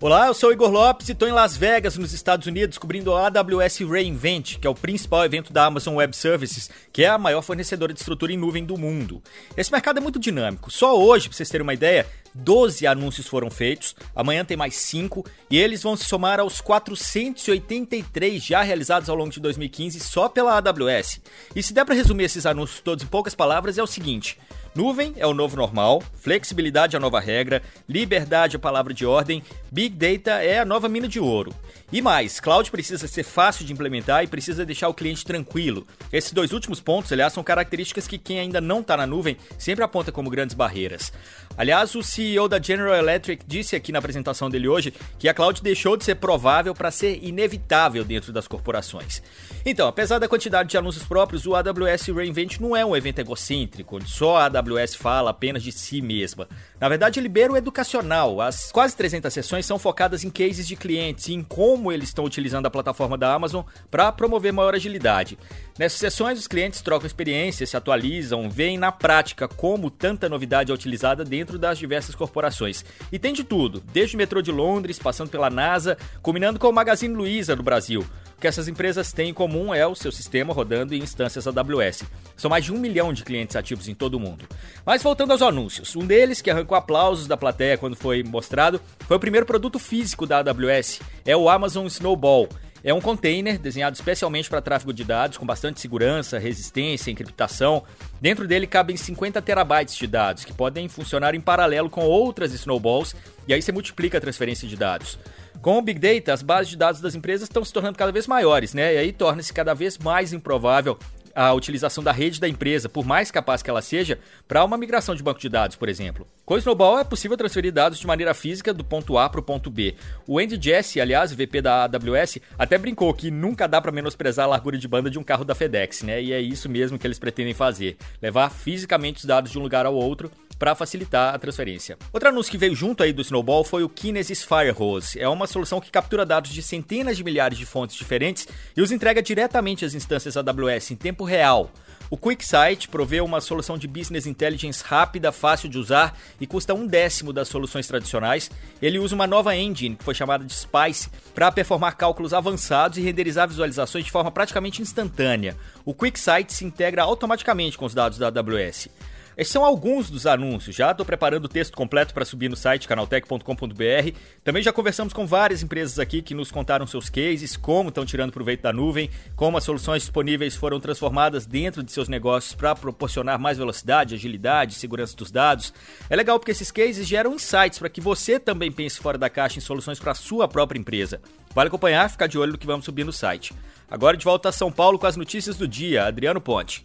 Olá, eu sou o Igor Lopes e estou em Las Vegas, nos Estados Unidos, cobrindo a AWS re:Invent, que é o principal evento da Amazon Web Services, que é a maior fornecedora de estrutura em nuvem do mundo. Esse mercado é muito dinâmico. Só hoje, para vocês terem uma ideia, 12 anúncios foram feitos, amanhã tem mais 5, e eles vão se somar aos 483 já realizados ao longo de 2015 só pela AWS. E se der para resumir esses anúncios todos em poucas palavras, é o seguinte: nuvem é o novo normal, flexibilidade é a nova regra, liberdade é a palavra de ordem, Big Data é a nova mina de ouro. E mais, cloud precisa ser fácil de implementar e precisa deixar o cliente tranquilo. Esses dois últimos pontos, aliás, são características que quem ainda não está na nuvem sempre aponta como grandes barreiras. Aliás, o CEO da General Electric disse aqui na apresentação dele hoje que a cloud deixou de ser provável para ser inevitável dentro das corporações. Então, apesar da quantidade de anúncios próprios, o AWS re:Invent não é um evento egocêntrico, onde só a AWS fala apenas de si mesma. Na verdade, ele beira o educacional. As quase 300 sessões são focadas em cases de clientes e em como eles estão utilizando a plataforma da Amazon para promover maior agilidade. Nessas sessões, os clientes trocam experiências, se atualizam, veem na prática como tanta novidade é utilizada dentro das diversas corporações. E tem de tudo, desde o metrô de Londres, passando pela NASA, combinando com o Magazine Luiza no Brasil. O que essas empresas têm em comum é o seu sistema rodando em instâncias AWS. São mais de 1 milhão de clientes ativos em todo o mundo. Mas voltando aos anúncios, um deles, que arrancou aplausos da plateia quando foi mostrado, foi o primeiro produto físico da AWS, é o Amazon Snowball. É um container desenhado especialmente para tráfego de dados, com bastante segurança, resistência, encriptação. Dentro dele cabem 50 terabytes de dados, que podem funcionar em paralelo com outras Snowballs, e aí você multiplica a transferência de dados. Com o Big Data, as bases de dados das empresas estão se tornando cada vez maiores, né? E aí torna-se cada vez mais improvável a utilização da rede da empresa, por mais capaz que ela seja, para uma migração de banco de dados, por exemplo. Com o Snowball é possível transferir dados de maneira física do ponto A para o ponto B. O Andy Jassy, aliás, VP da AWS, até brincou que nunca dá para menosprezar a largura de banda de um carro da FedEx, né? E é isso mesmo que eles pretendem fazer, levar fisicamente os dados de um lugar ao outro para facilitar a transferência. Outro anúncio que veio junto aí do Snowball foi o Kinesis Firehose. É uma solução que captura dados de centenas de milhares de fontes diferentes e os entrega diretamente às instâncias AWS em tempo real. O QuickSight provê uma solução de business intelligence rápida, fácil de usar e custa 1/10 das soluções tradicionais. Ele usa uma nova engine, que foi chamada de Spice, para performar cálculos avançados e renderizar visualizações de forma praticamente instantânea. O QuickSight se integra automaticamente com os dados da AWS. Esses são alguns dos anúncios. Já estou preparando o texto completo para subir no site canaltech.com.br. Também já conversamos com várias empresas aqui que nos contaram seus cases, como estão tirando proveito da nuvem, como as soluções disponíveis foram transformadas dentro de seus negócios para proporcionar mais velocidade, agilidade, segurança dos dados. É legal porque esses cases geram insights para que você também pense fora da caixa em soluções para a sua própria empresa. Vale acompanhar, ficar de olho no que vamos subir no site. Agora de volta a São Paulo com as notícias do dia. Adriano Ponte.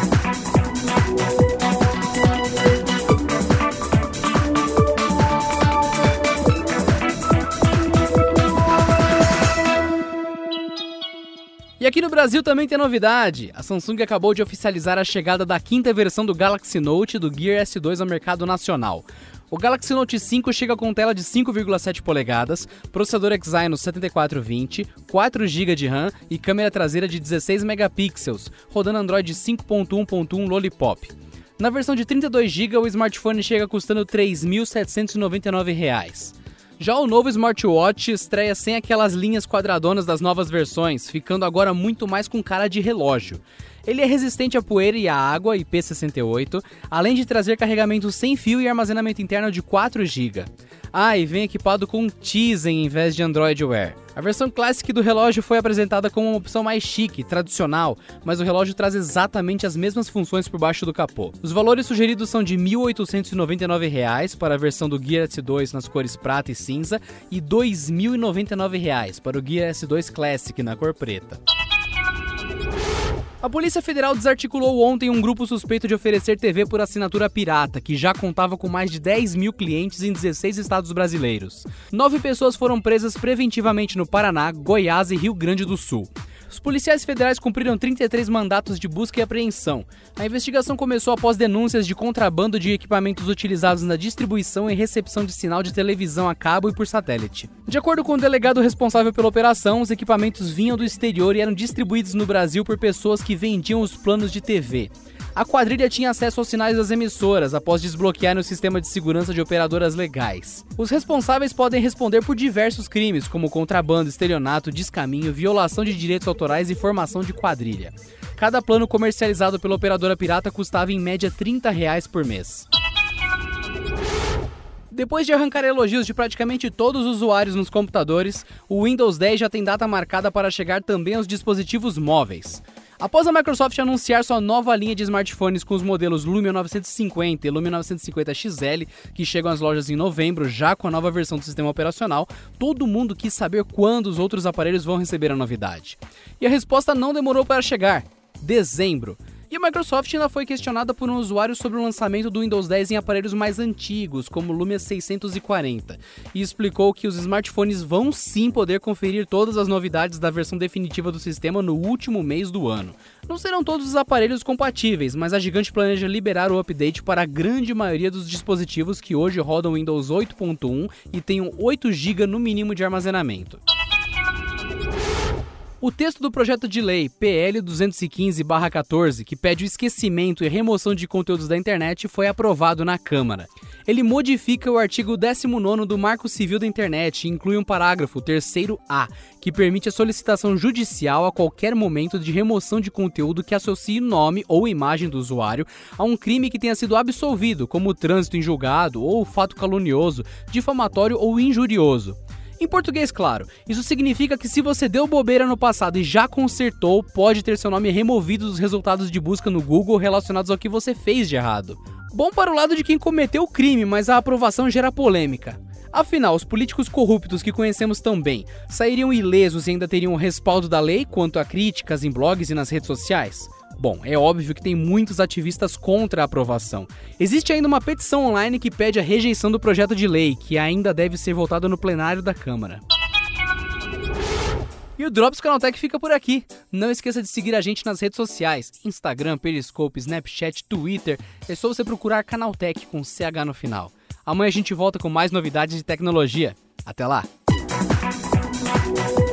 E aqui no Brasil também tem novidade. A Samsung acabou de oficializar a chegada da quinta versão do Galaxy Note do Gear S2 ao mercado nacional. O Galaxy Note 5 chega com tela de 5,7 polegadas, processador Exynos 7420, 4 GB de RAM e câmera traseira de 16 megapixels, rodando Android 5.1.1 Lollipop. Na versão de 32 GB, o smartphone chega custando R$ 3.799. Já o novo smartwatch estreia sem aquelas linhas quadradonas das novas versões, ficando agora muito mais com cara de relógio. Ele é resistente à poeira e à água, IP68, além de trazer carregamento sem fio e armazenamento interno de 4 GB. E vem equipado com Tizen em vez de Android Wear. A versão Classic do relógio foi apresentada como uma opção mais chique, tradicional, mas o relógio traz exatamente as mesmas funções por baixo do capô. Os valores sugeridos são de R$ 1.899 para a versão do Gear S2 nas cores prata e cinza e R$ 2.099 para o Gear S2 Classic na cor preta. A Polícia Federal desarticulou ontem um grupo suspeito de oferecer TV por assinatura pirata, que já contava com mais de 10 mil clientes em 16 estados brasileiros. 9 pessoas foram presas preventivamente no Paraná, Goiás e Rio Grande do Sul. Os policiais federais cumpriram 33 mandatos de busca e apreensão. A investigação começou após denúncias de contrabando de equipamentos utilizados na distribuição e recepção de sinal de televisão a cabo e por satélite. De acordo com o delegado responsável pela operação, os equipamentos vinham do exterior e eram distribuídos no Brasil por pessoas que vendiam os planos de TV. A quadrilha tinha acesso aos sinais das emissoras após desbloquearem o sistema de segurança de operadoras legais. Os responsáveis podem responder por diversos crimes, como contrabando, estelionato, descaminho, violação de direitos autorais e formação de quadrilha. Cada plano comercializado pela operadora pirata custava em média R$30 por mês. Depois de arrancar elogios de praticamente todos os usuários nos computadores, o Windows 10 já tem data marcada para chegar também aos dispositivos móveis. Após a Microsoft anunciar sua nova linha de smartphones com os modelos Lumia 950 e Lumia 950 XL, que chegam às lojas em novembro, já com a nova versão do sistema operacional, todo mundo quis saber quando os outros aparelhos vão receber a novidade. E a resposta não demorou para chegar: dezembro. E a Microsoft ainda foi questionada por um usuário sobre o lançamento do Windows 10 em aparelhos mais antigos, como o Lumia 640, e explicou que os smartphones vão sim poder conferir todas as novidades da versão definitiva do sistema no último mês do ano. Não serão todos os aparelhos compatíveis, mas a gigante planeja liberar o update para a grande maioria dos dispositivos que hoje rodam Windows 8.1 e tenham 8 GB no mínimo de armazenamento. O texto do projeto de lei PL 215/14, que pede o esquecimento e remoção de conteúdos da internet, foi aprovado na Câmara. Ele modifica o artigo 19º do Marco Civil da Internet e inclui um parágrafo 3º-A, que permite a solicitação judicial a qualquer momento de remoção de conteúdo que associe nome ou imagem do usuário a um crime que tenha sido absolvido, como o trânsito em julgado ou fato calunioso, difamatório ou injurioso. Em português, claro, isso significa que se você deu bobeira no passado e já consertou, pode ter seu nome removido dos resultados de busca no Google relacionados ao que você fez de errado. Bom para o lado de quem cometeu o crime, mas a aprovação gera polêmica. Afinal, os políticos corruptos que conhecemos tão bem sairiam ilesos e ainda teriam o respaldo da lei quanto a críticas em blogs e nas redes sociais? Bom, é óbvio que tem muitos ativistas contra a aprovação. Existe ainda uma petição online que pede a rejeição do projeto de lei, que ainda deve ser votado no plenário da Câmara. E o Drops Canaltech fica por aqui. Não esqueça de seguir a gente nas redes sociais: Instagram, Periscope, Snapchat, Twitter. É só você procurar Canaltech com CH no final. Amanhã a gente volta com mais novidades de tecnologia. Até lá!